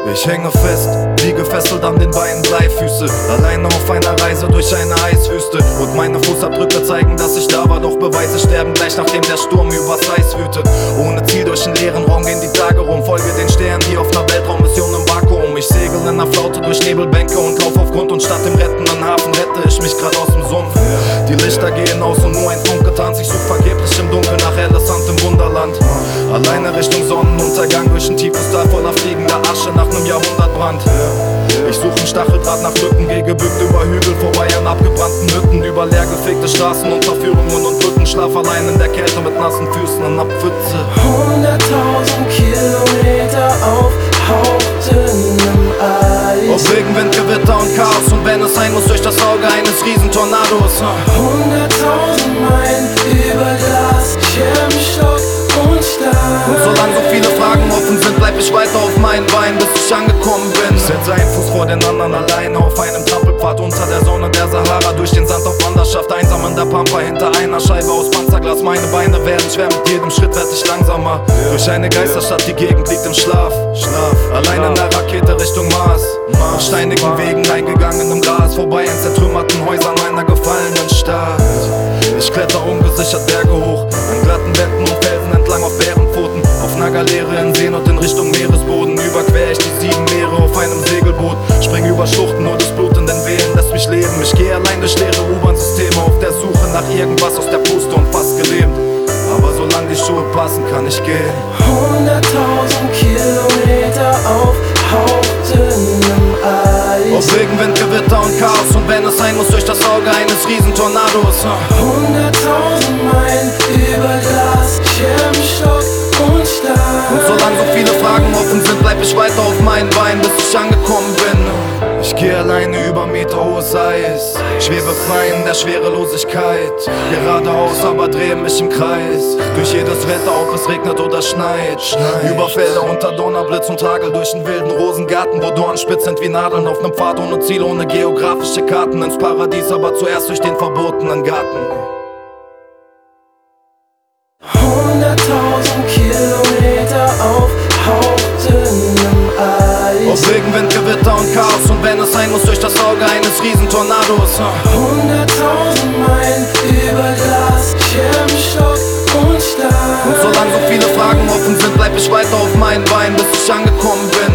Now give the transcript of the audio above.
Ich hänge fest, wie gefesselt an den Beinen Bleifüße, alleine auf einer Reise durch eine Eiswüste. Und meine Fußabdrücke zeigen, dass ich da war, doch Beweise sterben gleich nachdem der Sturm übers Eis wütet. Ohne Ziel durch den leeren Raum gehen die Tage rum, folge den Sternen wie auf einer Weltraummission im Vakuum. Ich segel in einer Flaute durch Nebelbänke und lauf auf Grund, und statt dem rettenden Hafen rette ich mich grad aus dem Sumpf. Die Lichter gehen aus und nur ein Funke tanzt, ich such vergeblich im Dunkeln nach helles Sand im Wunderland. Alleine Richtung Sonnenuntergang durch ein tiefes Tal voller fliegender Asche nach nem Jahrhundertbrand. Ich such ein Stacheldraht nach Lücken, geh gebückt über Hügel vorbei an abgebrannten Hütten, über leergefegte Straßen und Verführungen und Brücken. Schlaf allein in der Kälte mit nassen Füßen in der Pfütze. 100.000 Kilometer auf hauchdünnem Eis, auf Regenwind, Gewitter und Chaos, und wenn es sein muss, durch das Auge eines Riesentornados. 100.000 Meilen über Glas, Schirmstock und Stahl. Und solange so viele Fragen offen sind, bleib ich weiter auf meinen Beinen, bis ich angekommen bin. Ich setze einen Fuß vor den anderen, alleine auf einem Trampelpfad unter der Sonne der Sahara, durch den Sand auf Wanderschaft, einsam in der Pampa hinter einer Scheibe aus Panzerglas. Meine Beine werden schwer, mit jedem Schritt werd ich langsamer. Durch eine Geisterstadt, die Gegend liegt im Schlaf. Allein in der Rakete Richtung Mars, auf steinigen Wegen, eingegangen im Gras, vorbei an zertrümmerten Häusern einer gefallenen Stadt. Ich kletter ungesichert Berge hoch, an glatten Wänden und Felsen entlang auf Bärenpfoten, auf einer Galeere in Seenot in Richtung Meeresboden. Überquer ich die 7 Meere auf einem Segelboot, spring über Schluchten, nur das Blut in den Wehen lässt mich leben. Ich geh allein durch leere U-Bahn-Systeme, auf der Suche nach irgendwas aus der Puste und fast gelähmt. Aber solange die Schuhe passen, kann ich gehen. 100.000 Kilometer auf hauchdünnem Eis, auf Regenwind, Gewitter und Chaos, und wenn es sein muss, durch das Auge eines Riesentornados. 100.000 Meilen über Glas, Schirmstock und Stahl. Und solange so viele Fragen offen sind, bleib ich weiter auf meinen Beinen, bis ich angekommen bin. Ich geh alleine über meterhohes Eis, schwebe frei in der Schwerelosigkeit, geradeaus, aber drehe mich im Kreis, durch jedes Wetter, ob es regnet oder schneit. Über Felder unter Donnerblitz und Hagel, durch einen wilden Rosengarten, wo Dornen spitz sind wie Nadeln, auf nem Pfad ohne Ziel, ohne geografische Karten, ins Paradies, aber zuerst durch den verbotenen Garten. 100.000 Kilometer auf hauchdünnem Eis, auf Regenwind, Gewitter und Chaos, und wenn es sein muss, durch das Auge eines Riesentornados. 100.000 Meilen über Glas, Schirmstock und Stahl. Und solange so viele Fragen offen sind, bleib ich weiter auf meinen Beinen, bis ich angekommen bin.